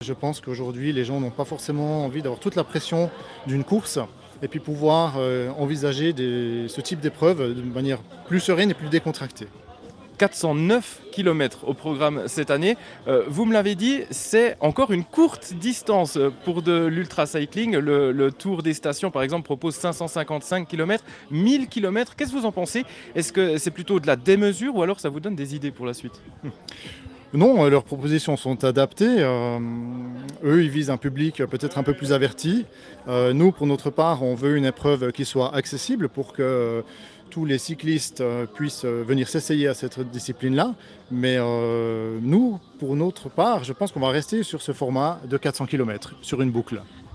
Je pense qu'aujourd'hui, les gens n'ont pas forcément envie d'avoir toute la pression d'une course et puis pouvoir envisager ce type d'épreuve de manière plus sereine et plus décontractée. 409 kilomètres au programme cette année. Vous me l'avez dit, c'est encore une courte distance pour de l'ultra-cycling. Le Tour des Stations, par exemple, propose 555 kilomètres, 1000 kilomètres. Qu'est-ce que vous en pensez? Est-ce que c'est plutôt de la démesure ou alors ça vous donne des idées pour la suite? Non, leurs propositions sont adaptées. Eux, ils visent un public peut-être un peu plus averti. Nous, pour notre part, on veut une épreuve qui soit accessible pour que tous les cyclistes puissent venir s'essayer à cette discipline-là. Mais nous, pour notre part, je pense qu'on va rester sur ce format de 400 km, sur une boucle.